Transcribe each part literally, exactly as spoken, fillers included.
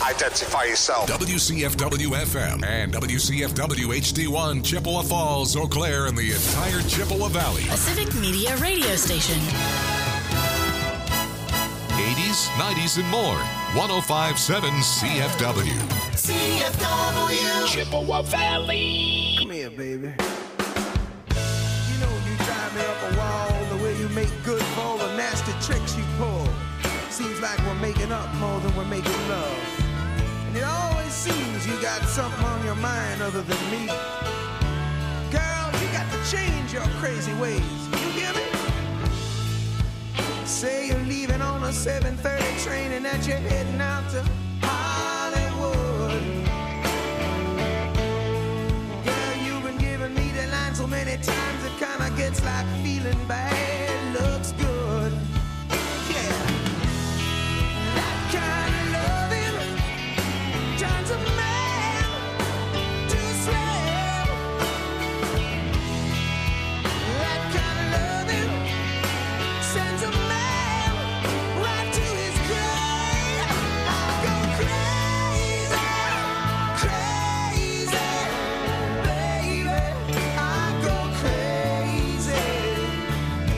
Identify yourself. W C F W F M and W C F W H D one, Chippewa Falls, Eau Claire, and the entire Chippewa Valley. A Civic Media radio station. eighties, nineties, and more. one oh five point seven C F W. C F W. Chippewa Valley. Come here, baby. You know you drive me up a wall the way you make good for all the nasty tricks you pull. Seems like we're making up more than we're making love. And it always seems you got something on your mind other than me. Girl, you got to change your crazy ways. You hear me? Say you're leaving on a seven thirty train and that you're heading out to Hollywood. Girl, you've been giving me the line so many times it kinda gets like feeling bad looks good. Yeah. That kind of loving turns a man to a slave. That kind of loving sends a man right to his grave. I go crazy, crazy, baby. I go crazy.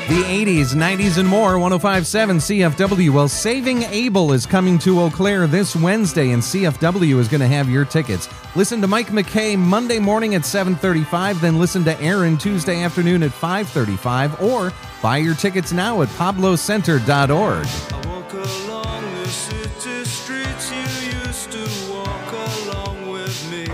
The eighties, nineties, and more, one oh five point seven C F W. Well, Saving Abel is coming to Eau Claire this Wednesday, and C F W is going to have your tickets. Listen to Mike McKay Monday morning at seven thirty-five, then listen to Aaron Tuesday afternoon at five thirty-five, or buy your tickets now at pablo center dot org. I walk along the city streets you used to walk along with me,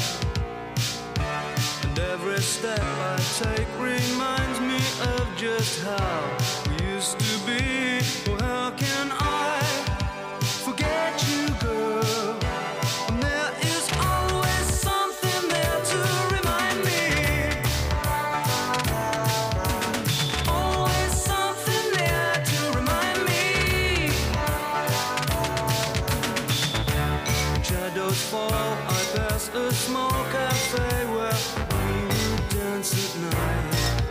and every step I take reminds me of just how we used to be. Well, how can I forget you, girl? And there is always something there to remind me. Always something there to remind me. When shadows fall, I pass a small cafe where we would dance at night.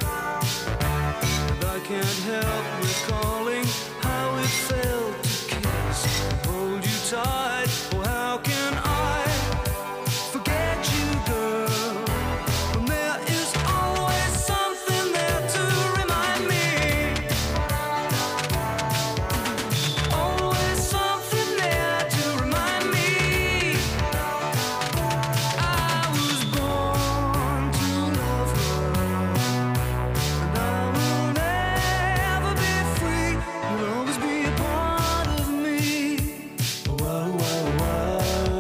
I can't help recalling how it felt to kiss and hold you tight. Oh, how can I forget you, girl? When there is always something there to remind me. Always something there to remind me. I was born to love her, and I will never be free. You'll always be a part of me. Whoa, whoa, whoa.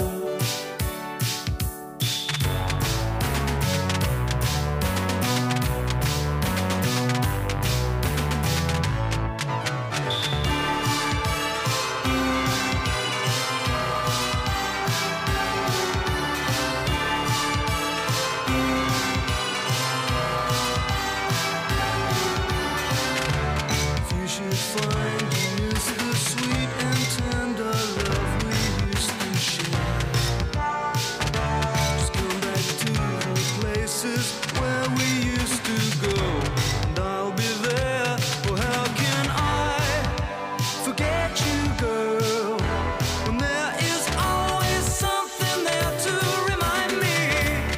If you should find you miss the sweet and tender love we used to share, just come back to the places where we used to go, and I'll be there. Oh, how can I forget you, girl? When there is always something there to remind me.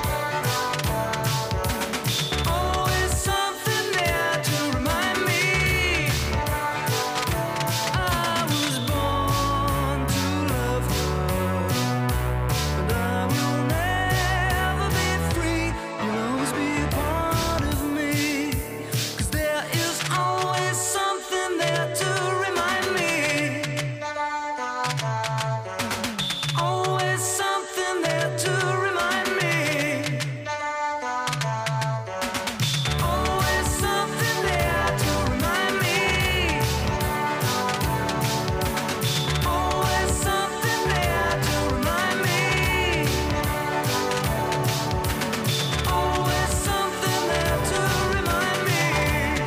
Always something there to remind me. I was born to love her, and I will never be free. You'll always be a part of me, 'cause there is always something there to remind me. Always something there to remind me. Always something there to remind me. Always something there to remind me. Always something there to remind me.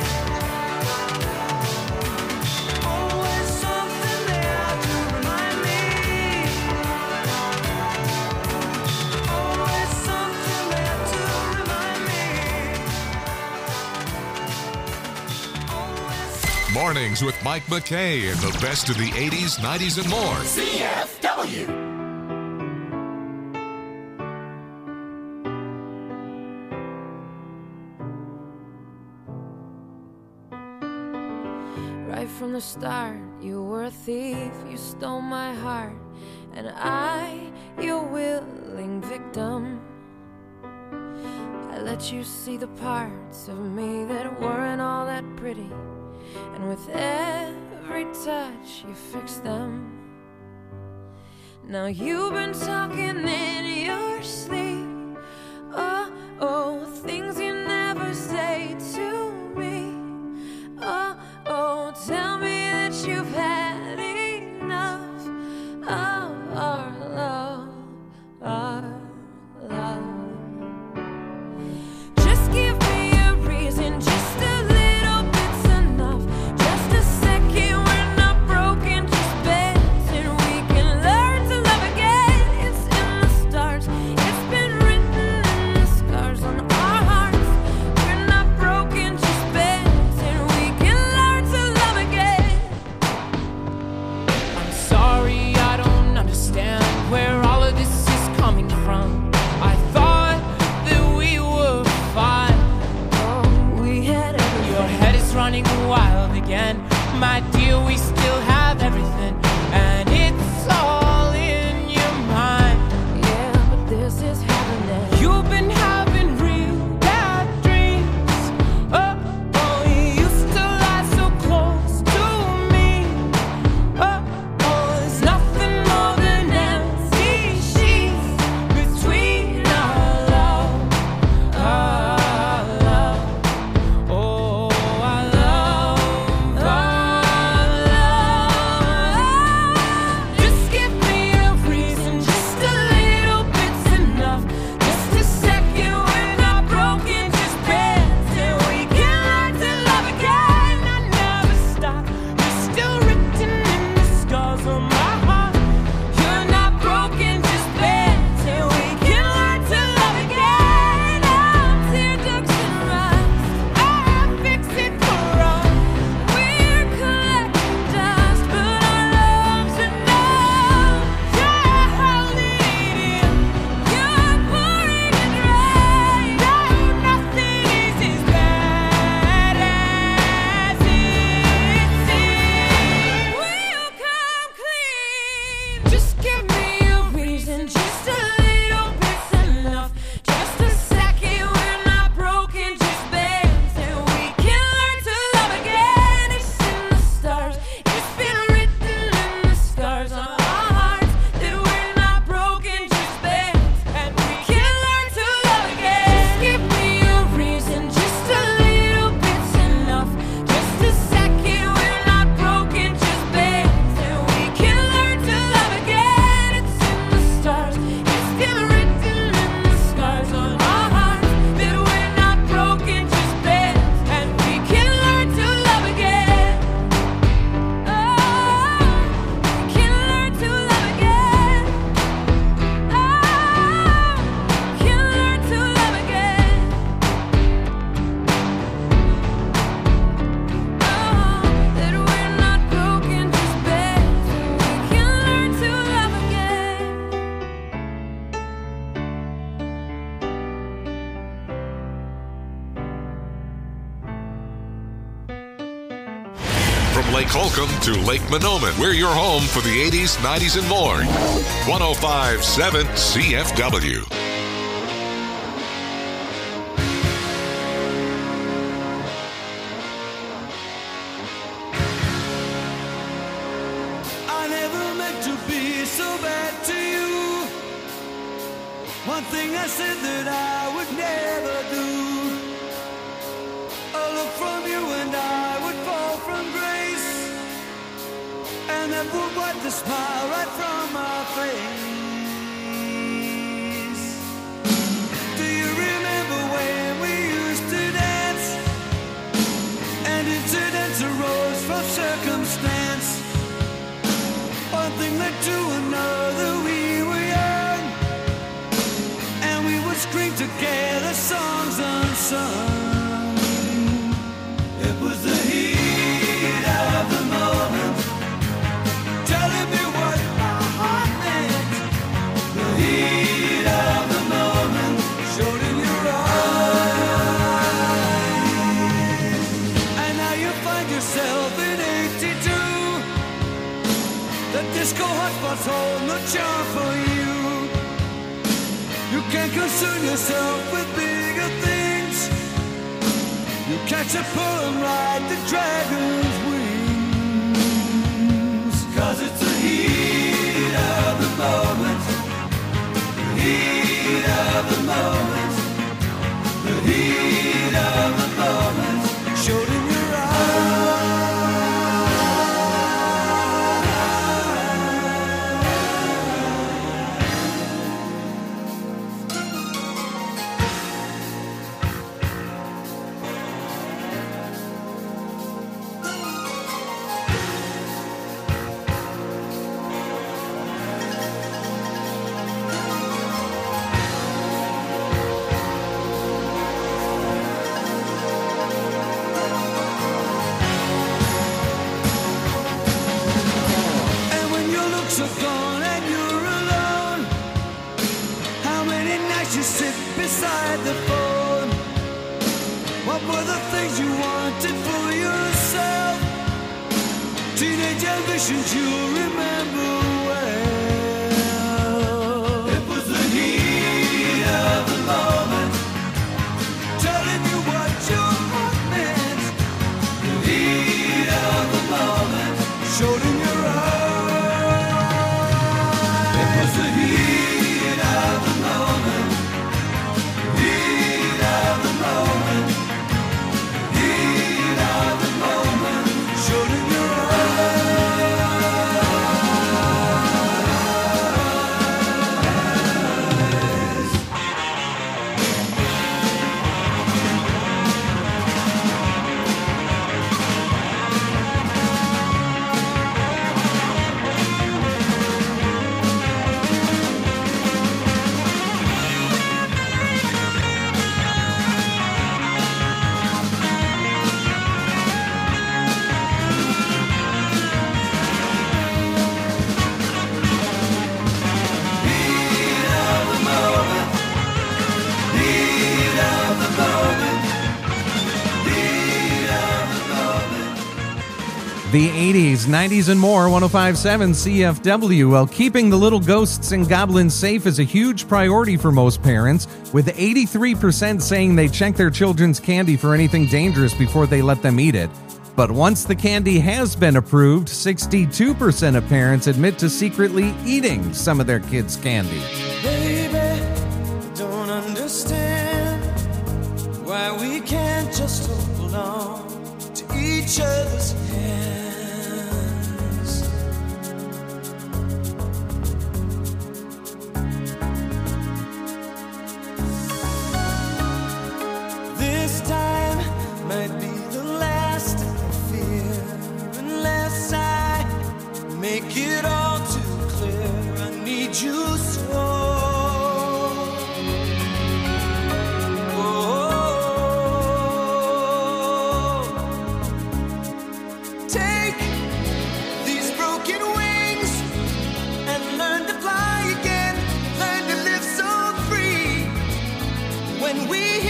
Always something there to remind me. Always something there to remind me. Mornings with Mike McKay and the best of the eighties, nineties, and more. C F W. Right from the start, you were a thief, you stole my heart, and I, your willing victim. I let you see the parts of me that weren't all that pretty, and with every touch you fixed them. Now you've been talking in your sleep, oh, oh, things you never say to me. Oh, oh, tell me that you've had enough of our love, our love. Just give me a reason, just a little bit's enough. Just a second, we're not broken, just bends, and we can learn to love again. It's in the stars, it's been Lake Holcomb to Lake Monoman, we're your home for the eighties, nineties, and more. one oh five point seven C F W. I never meant to be so bad to you. One thing I said that I would never do. A look from you and I would fall from grace, and that would wipe the smile right from my face. Do you remember when we used to dance, and incidents arose from circumstance? One thing led to another, we were young, and we would scream together songs unsung. It was the heat of the moment, telling me what my heart meant. The heat of the moment showed in your eyes. And now you find yourself in eighty-two. The disco hotspots hold no charm for you. You can't concern yourself with bigger things. You catch a pull and ride the dragon's wings. Cause it's the heat of the moment. The heat of the moment. The heat of the moment showed in your eyes. Are gone and you're alone. How many nights you sit beside the phone? What were the things you wanted for yourself? Teenage ambitions you remember well. It was the heat of the moment, telling you what your heart meant. The heat of the moment showed in your eyes. The eighties, nineties, and more, one oh five point seven C F W. Well, keeping the little ghosts and goblins safe is a huge priority for most parents, with eighty-three percent saying they check their children's candy for anything dangerous before they let them eat it. But once the candy has been approved, sixty-two percent of parents admit to secretly eating some of their kids' candy. Baby, I don't understand why we can't just hold on to each other's hands. This time might be the last I fear, unless I make it all too clear. I need you so.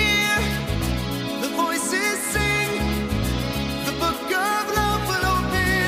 When we hear the voices sing, the book of love will open.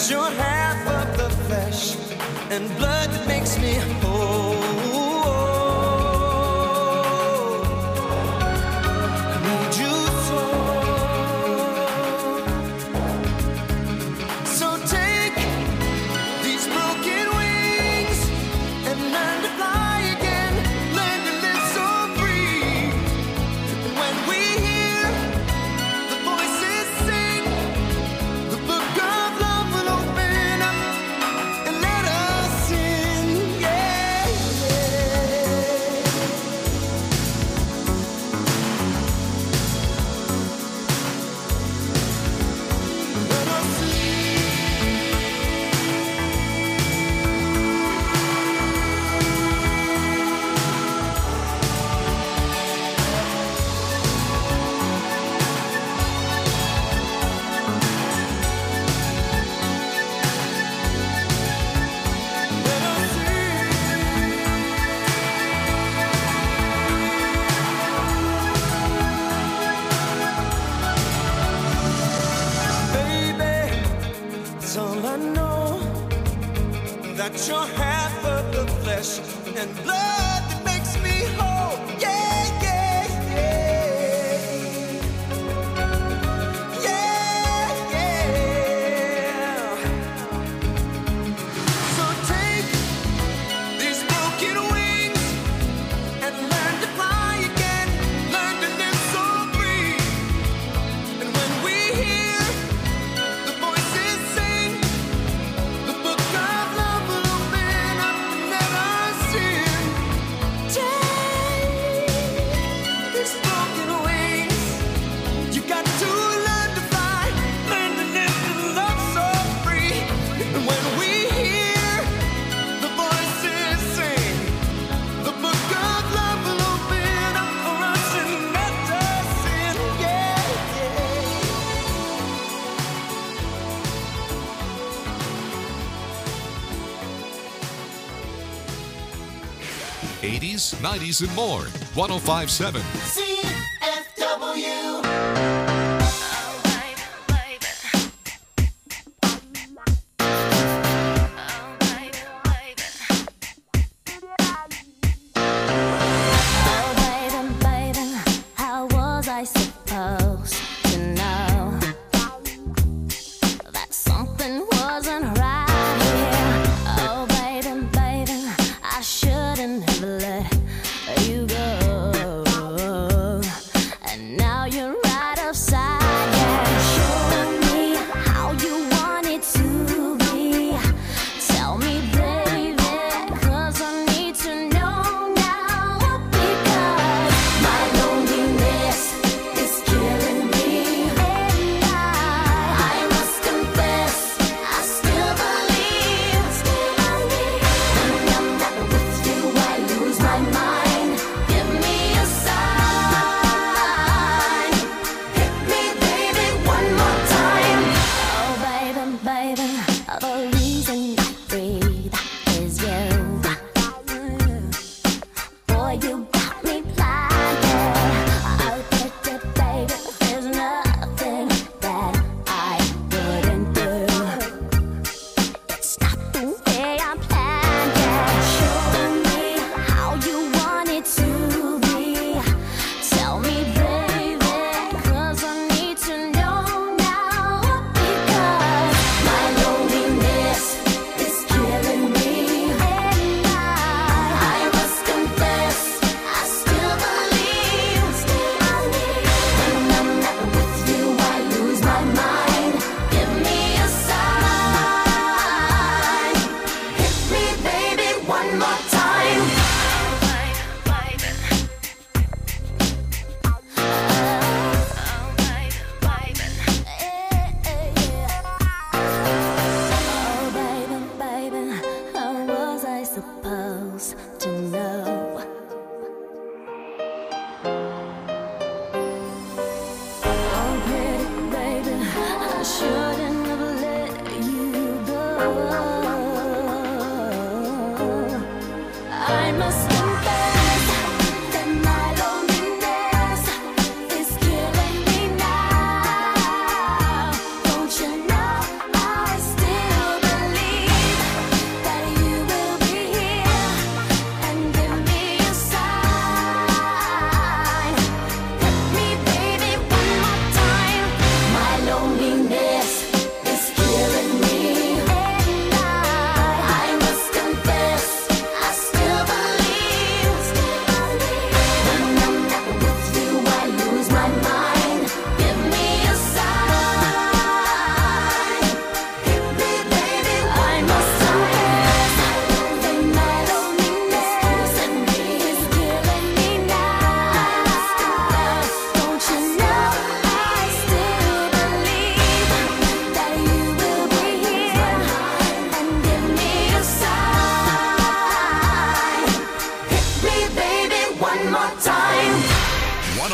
that you're half of the flesh and blood that makes me whole. I need you so. So take these broken wings and learn to fly again. Learn to live so free. And when we hear the voices sing, the book of love will open up and let us in. Yeah, let us in. Baby, it's all I know, that you're half of the flesh and blood that makes me whole. Yeah, yeah, yeah. Yeah, yeah. So take these broken wings and learn to fly again. Learn to live so free. And when we hear the voices sing, the book of love will open up and let us in. Take these broken wings. You got to learn to fly, learn to live and love so free. And when we hear the voices sing, the book of love will open up for us and let us in. Yeah, yeah. eighties, nineties, and more. one oh five point seven. C F W. Oh, baby, baby, how was I supposed to know that something wasn't right here? Oh, baby, baby, I shouldn't have let you go. And now you're right upside down. Show me how you want it to be. Tell me, baby, 'cause I need to know now. Because my loneliness is killing me. And I, I must confess, I still believe, still believe. When I'm not with you, I lose my mind. Give me a sign. Hit me, baby, one more time. Oh, baby, baby, the reason I breathe is you. Boy, you got me blinded. Oh, baby, baby, there's nothing that I wouldn't do. It's not the way I planned it. Show me how you want it to be. Tell me, baby, 'cause I need to know now. Because my loneliness is killing me. And I, I must confess, I still believe, still believe. When I'm not with you, I lose my mind. Give me a sign. Hit me, baby, one more time. Oh, baby, baby, how was I supposed to know? Oh, pretty baby, I shouldn't have let you go. I must confess that my loneliness is killing me now. Don't you know I still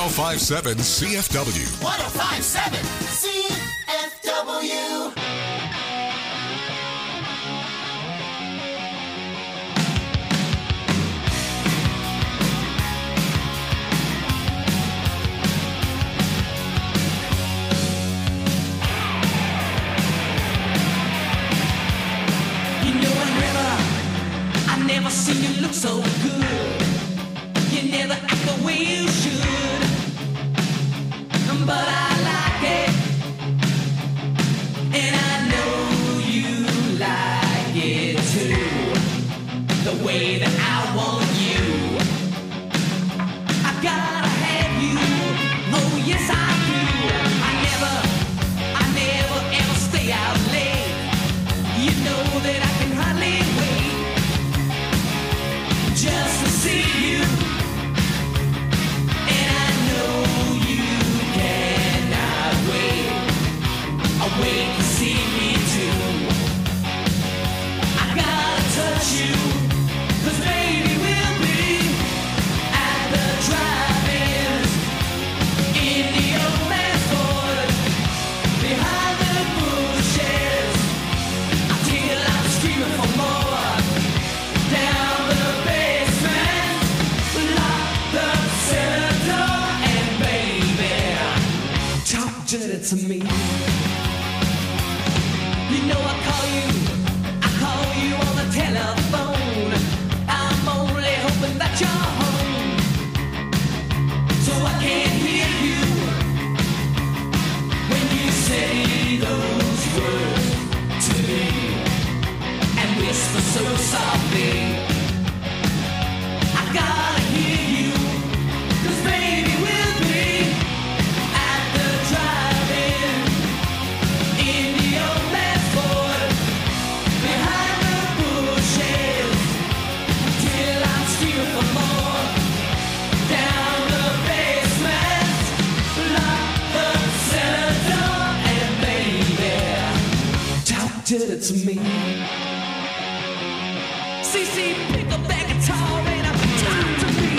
oh five seven C F W. one oh five point seven C F W. Never seen you look so good. You never act the way you should. But I like it, and I know you like it too. The way that I want you, I gotta have you. Oh yes I do. I never, I never ever stay out late. You know that I can hardly wait just to see you, and I know you cannot wait. I wait to see me too. I gotta touch you, 'cause baby we'll be at the drive-ins in the old man's Ford, behind the bushes, until I'm screaming for more. Down the to me. You know I call you, I call you on the telephone. I'm only hoping that you're home, so I can hear you when you say those words to me and whisper so softly. I gotta hear you, 'cause baby we'll be at the drive did it to me. C C, pick up that guitar and I'm time to be.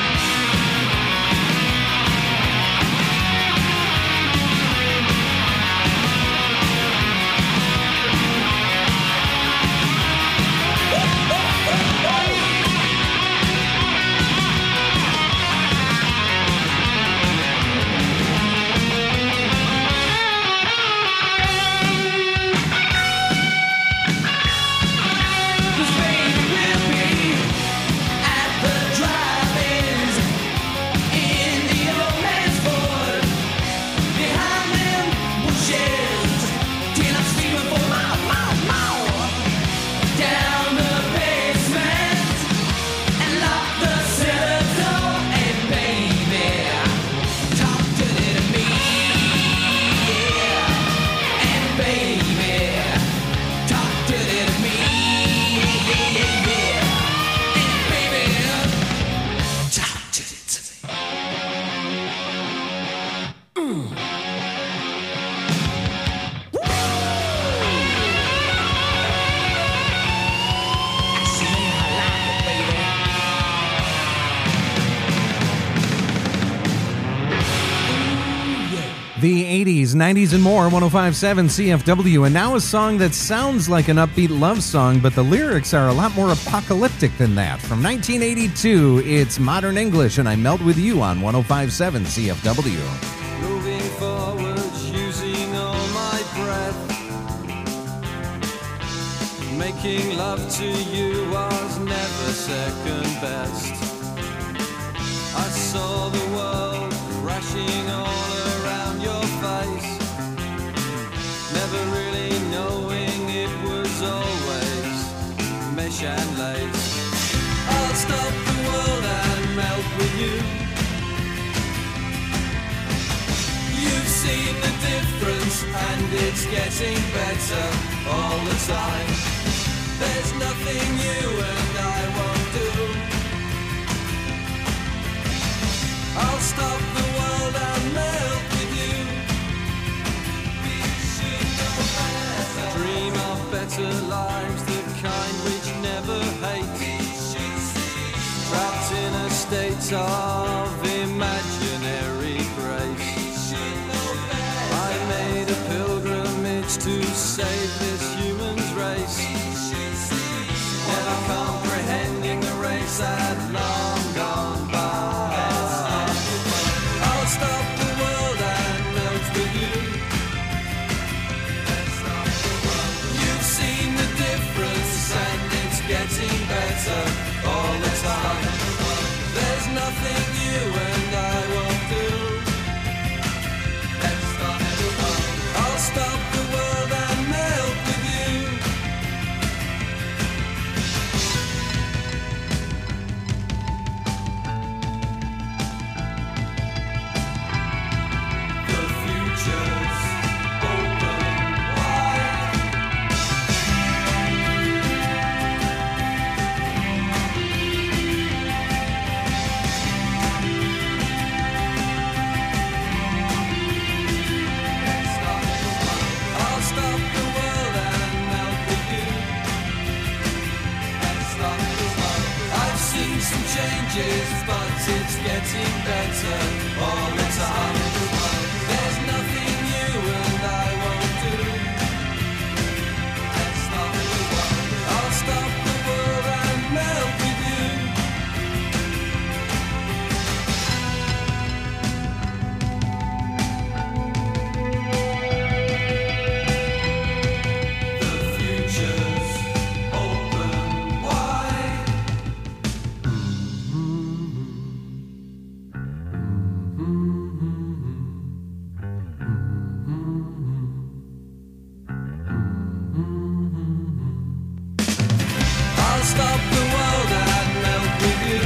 The eighties, nineties, and more, one oh five point seven C F W, and now a song that sounds like an upbeat love song, but the lyrics are a lot more apocalyptic than that. From nineteen eighty-two, it's Modern English, and I Melt With You on one oh five point seven C F W. Moving forward, using all my breath. Making love to you was never second best. I saw the world crashing all around your face, never really knowing it was always mesh and lace. I'll stop the world and melt with you. You've seen the difference and it's getting better all the time. There's nothing you and I won't do. I'll stop the world and melt with you. We should know better. Dream of better lives, the kind which never hate. Trapped in a state of imaginary to save this human's race. Never comprehending the race had long gone by. I'll stop the world and melt with you. You've seen the difference and it's getting better all the time. There's nothing you and I won't do. I'll stop the world and melt with you. The future's open wide. I'll stop the world and melt with you. I've seen some changes, but it's getting better all the time. There's nothing you and I won't do. I'll stop the world and melt with you. The future's open wide. I'll stop the world and melt with you.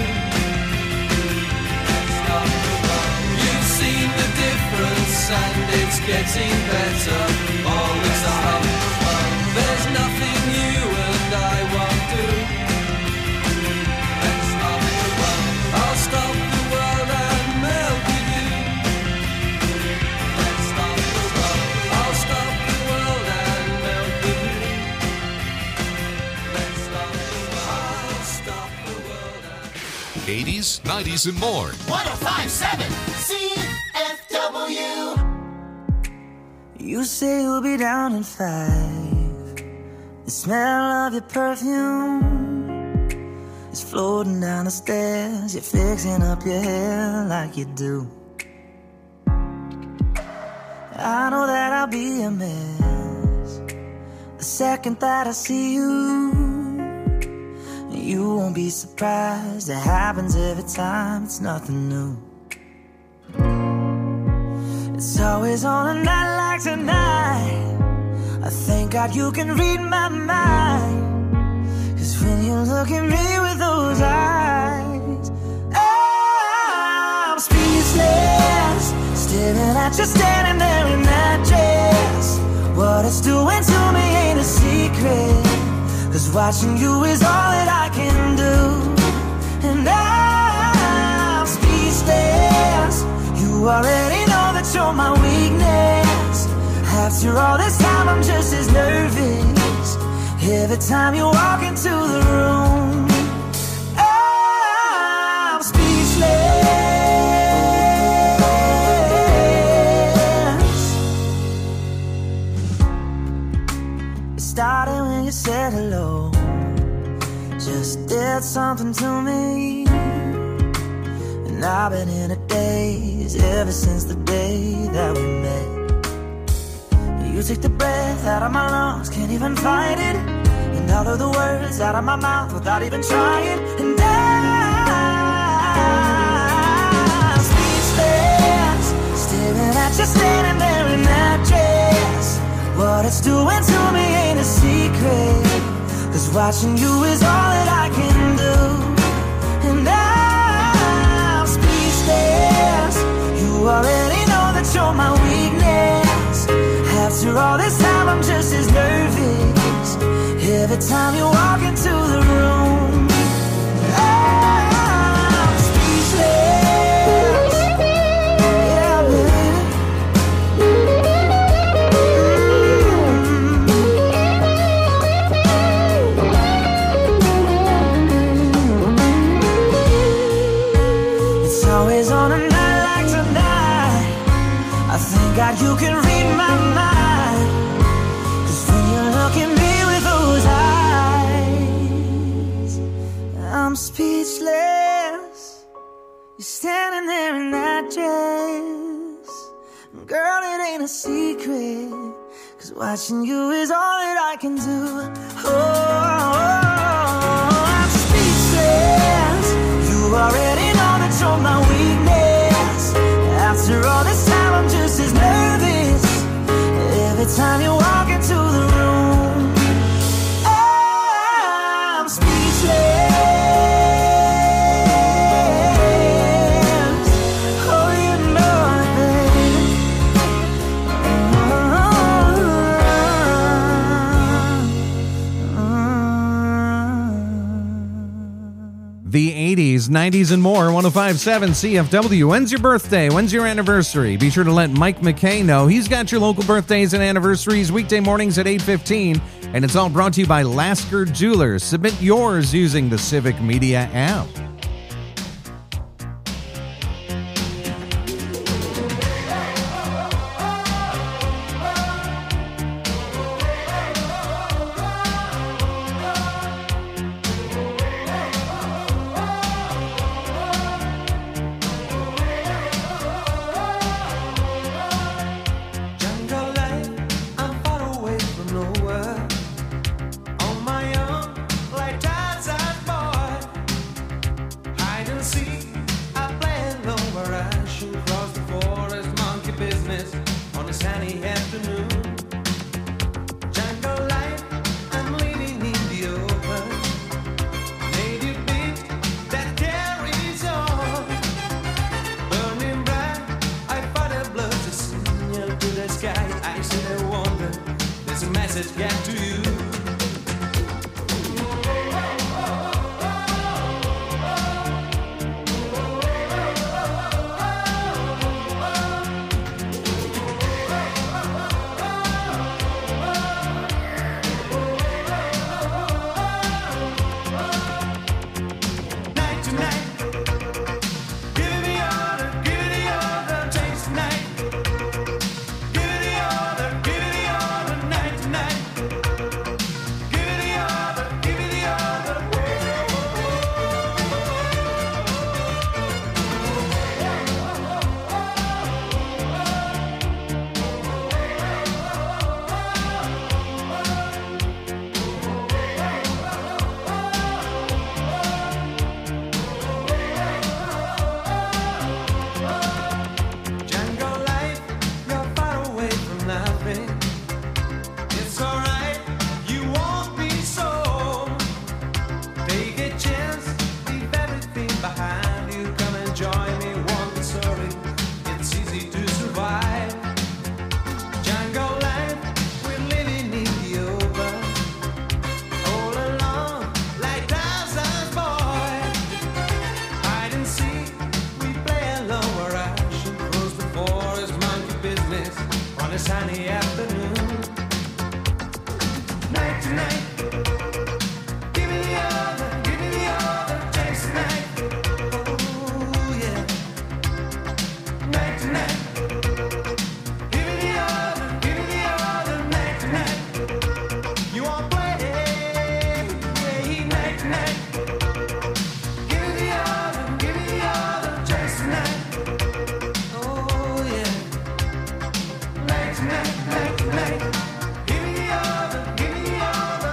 You've seen the difference and it's getting better all the time. There's nothing you and I won't do. I'll stop the world and melt with you. I'll stop the world and melt with you. I'll stop the world and eighties, nineties, and more. one oh five point seven C F W. You say you'll be down in five. The smell of your perfume is floating down the stairs. You're fixing up your hair like you do. I know that I'll be a mess the second that I see you. You won't be surprised. It happens every time. It's nothing new. It's always on a night like tonight. I thank God you can read my mind. Cause when you look at me with those eyes, I'm speechless, staring at you standing there in that dress. What it's doing to me ain't a secret, cause watching you is all that I can do. And I'm speechless. You already know that you're my weakness. After all this time I'm just as nervous every time you walk into the room. I'm speechless. It started when you said hello. Just did something to me. And I've been in a daze ever since the day that we met. You took the breath out of my lungs, can't even fight it. And all of the words out of my mouth without even trying. And I'm speechless, staring at you standing there in that dress. What it's doing to me ain't a secret, cause watching you is all that I can do. And I'm speechless. You already know that you're my weakness. After all this time I'm just as nervous every time you walk into the room. I'm speechless. Yeah, baby. It's always on a night like tonight. I thank God you can read my mind. You're standing there in that dress. Girl, it ain't a secret, 'cause watching you is all that I can do. Oh, I'm speechless. You already know that you're my weakness. After all this time, I'm just as nervous every time you walk into the room. I'm speechless. Oh, you know it, baby. The eighties, nineties, and more. one oh five point seven C F W. When's your birthday? When's your anniversary? Be sure to let Mike McKay know. He's got your local birthdays and anniversaries weekday mornings at eight fifteen. And it's all brought to you by Lasker Jewelers. Submit yours using the Civic Media app. Jungle life, I'm far away from nowhere. On my own, like Tarzan boy. Hide and seek, I play alone where I shoot across the forest, monkey business on a sunny afternoon. Jungle life, I'm living in the open. Native beat that carries on. Burning bright, I fight a blood to signal to the sky. I sit and wonder, there's a message get to you. Night to night, give me order, give me order, takes the night. Give me order, give me order, night to night. Give me order, give me order. Jungle life, you're far away from nothing. It's alright, you won't be so. Take a chance, leave everything behind you. Come and join me, won't be sorry. It's easy to survive. Jungle life, we're living in the open. All alone, like Tarzan's boy. Hide and seek, we play alone where I should cross the forest, monkey business on a sunny afternoon. Night to night, give me the other, give me the other, chase the night. Oh yeah. Night to night, give me the other, give me the other, night to night. You won't play, yeah, night to night. Give me the other, give me the other, chase the night. Oh yeah. Night to night, night to night. Give me the other, give me the other.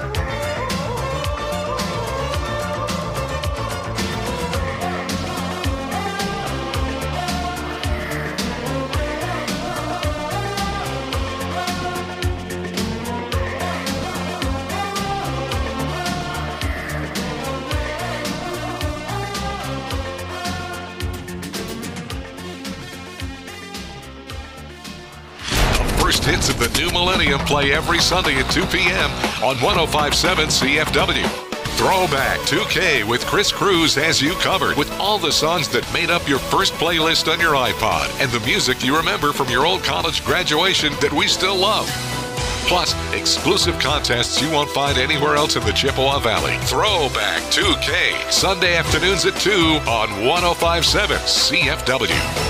First hits of the new millennium play every Sunday at two p.m. on one oh five point seven C F W. Throwback two K with Chris Cruz has you covered with all the songs that made up your first playlist on your iPod and the music you remember from your old college graduation that we still love. Plus, exclusive contests you won't find anywhere else in the Chippewa Valley. Throwback two K, Sunday afternoons at two on one oh five point seven C F W.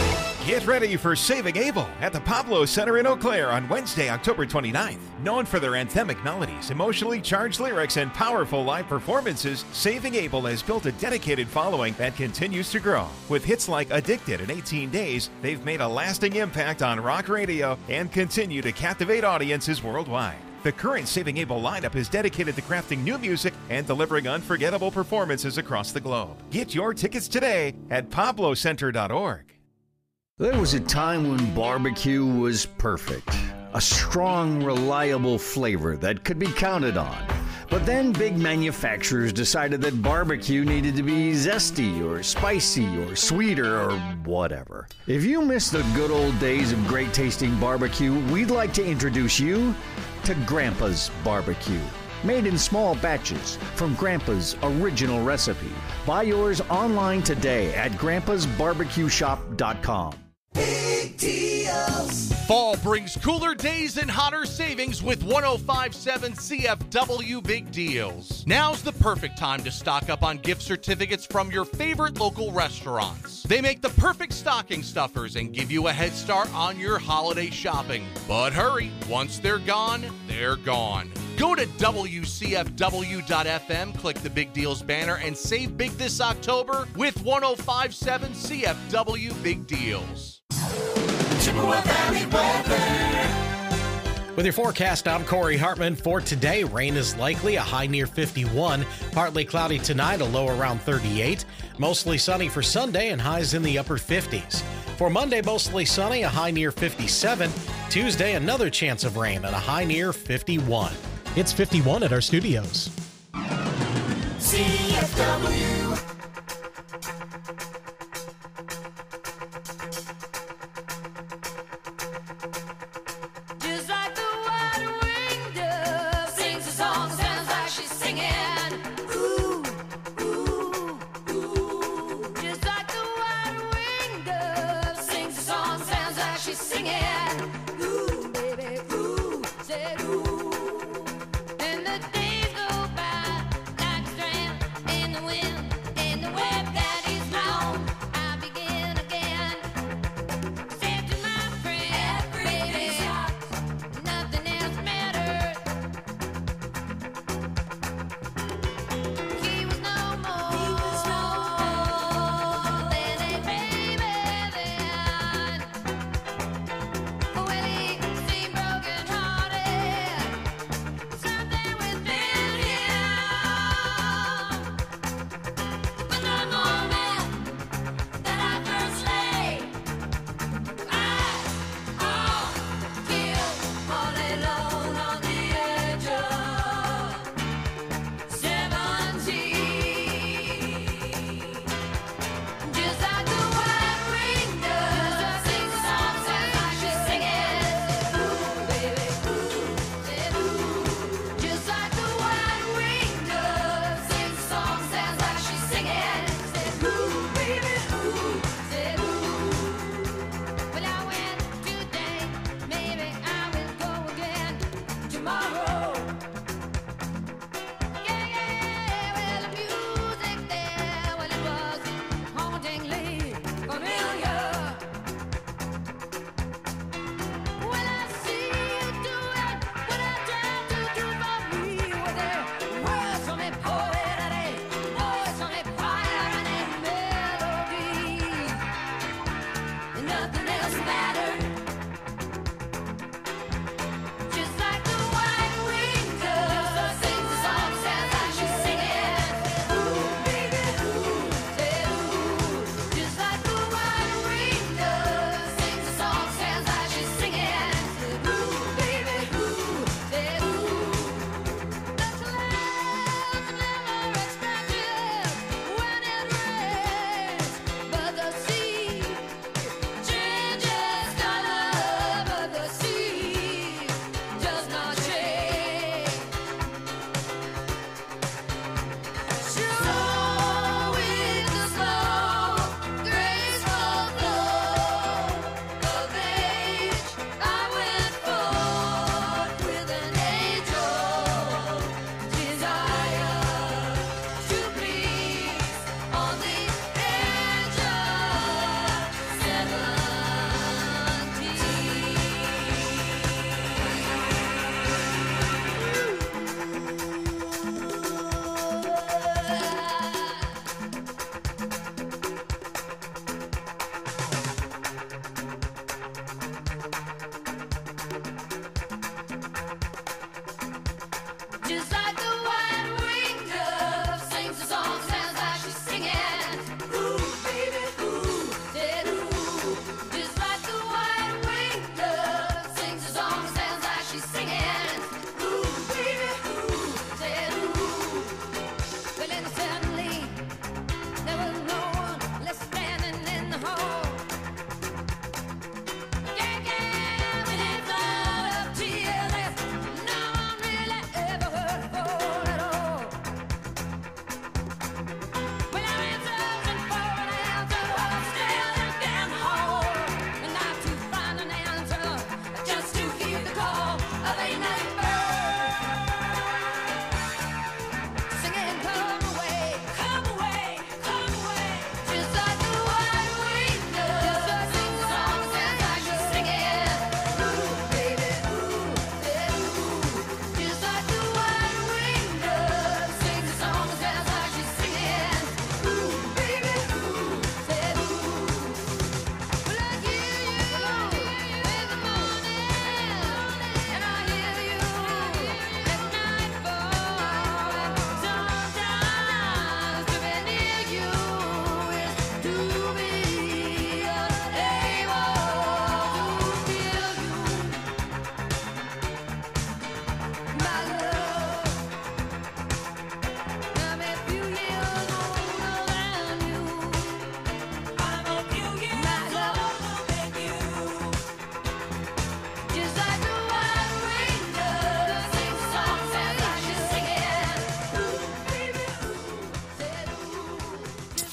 Get ready for Saving Abel at the Pablo Center in Eau Claire on Wednesday, October twenty-ninth. Known for their anthemic melodies, emotionally charged lyrics, and powerful live performances, Saving Abel has built a dedicated following that continues to grow. With hits like Addicted and eighteen days, they've made a lasting impact on rock radio and continue to captivate audiences worldwide. The current Saving Abel lineup is dedicated to crafting new music and delivering unforgettable performances across the globe. Get your tickets today at pablo center dot org. There was a time when barbecue was perfect. A strong, reliable flavor that could be counted on. But then big manufacturers decided that barbecue needed to be zesty or spicy or sweeter or whatever. If you miss the good old days of great tasting barbecue, we'd like to introduce you to Grandpa's Barbecue. Made in small batches from Grandpa's original recipe. Buy yours online today at grandpas barbecue shop dot com. Big deals. Fall brings cooler days and hotter savings with one oh five point seven C F W Big Deals. Now's the perfect time to stock up on gift certificates from your favorite local restaurants. They make the perfect stocking stuffers and give you a head start on your holiday shopping. But hurry, once they're gone, they're gone. Go to W C F W dot F M, click the Big Deals banner, and save big this October with one oh five point seven C F W Big Deals. Chippewa Valley weather. With your forecast, I'm Corey Hartman. For today, rain is likely, a high near fifty-one. Partly cloudy tonight, a low around thirty-eight. Mostly sunny for Sunday and highs in the upper fifties. For Monday, mostly sunny, a high near fifty-seven. Tuesday, another chance of rain and a high near fifty-one. It's fifty-one at our studios. C F W. Just like the white-winged dove sings a song, sounds like she's singing. Ooh, ooh, ooh. Just like the white-winged dove sings a song, sounds like she's singing. Ooh, baby, ooh, said ooh. And the days go by like a strand in the wind.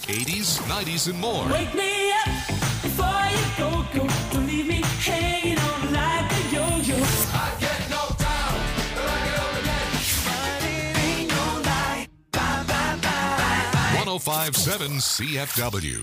eighties, nineties, and more. Wake me up before you go, go. Don't leave me hanging on like a yo-yo. I get knocked down, but I get up again. But it ain't no lie. Bye, bye, bye, bye. one oh five point seven C F W.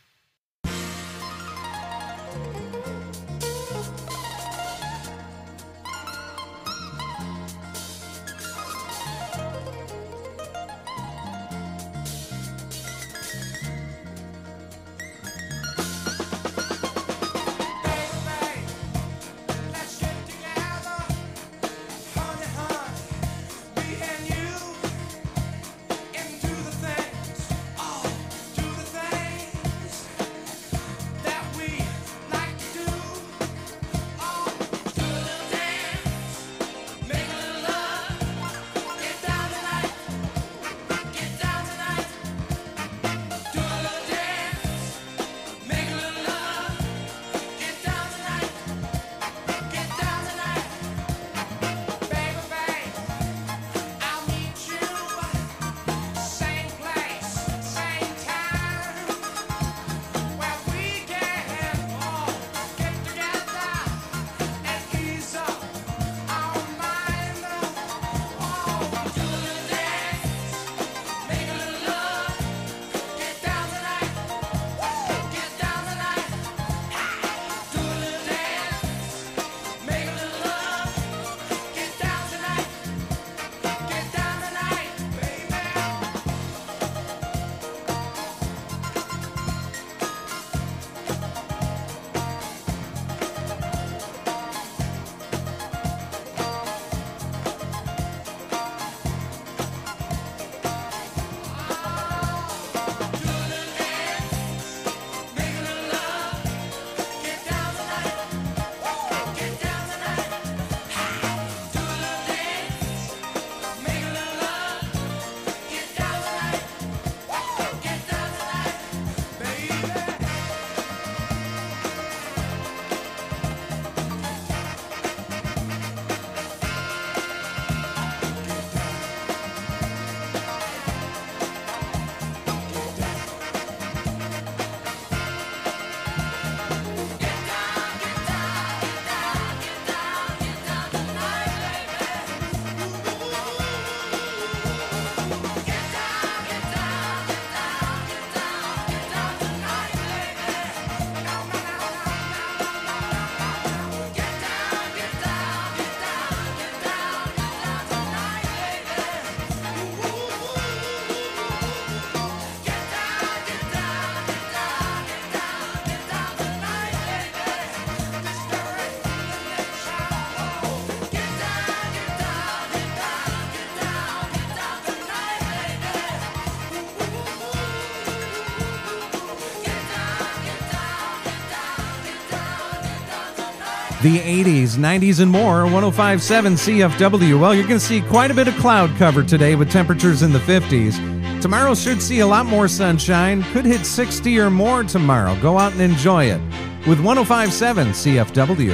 The eighties, nineties, and more, one oh five point seven C F W. Well, you're going to see quite a bit of cloud cover today with temperatures in the fifties. Tomorrow should see a lot more sunshine. Could hit sixty or more tomorrow. Go out and enjoy it with one oh five point seven C F W.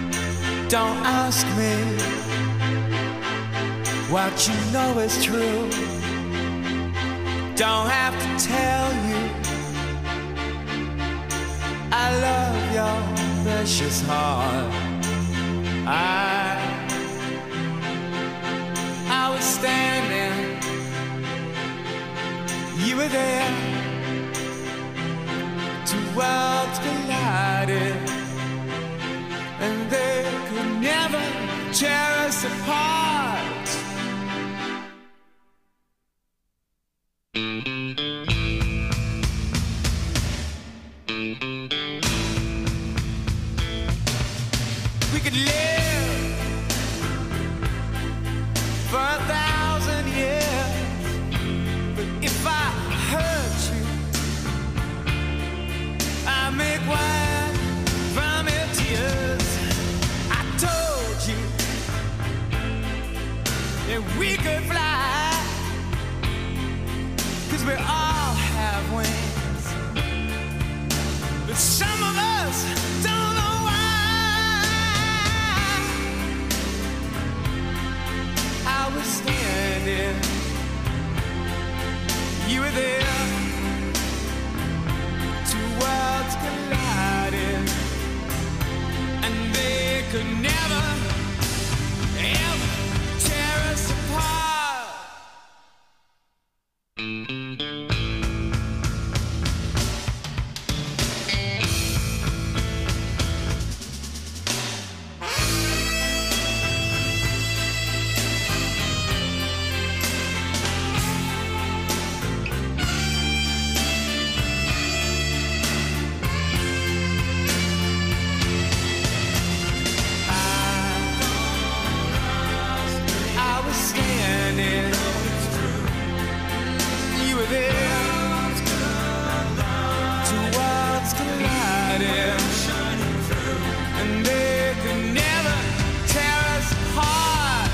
Don't ask me what you know is true. Don't have to tell you I love your precious heart. I I was standing, you were there. Two worlds collided, and they could never tear us apart. We could live for a thousand years, but if I hurt you, I make wine from your tears. I told you that we could fly, 'cause we all have wings, but some of us don't know why. I was standing, you were there. I was standing, you were there, two worlds colliding, and they could never tear us apart.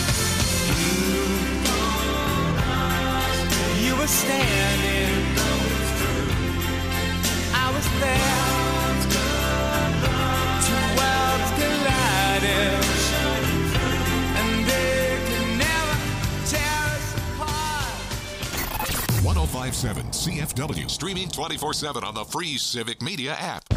You, you were standing, I was there, two worlds colliding. one oh five point seven C F W, streaming twenty-four seven on the free Civic Media app.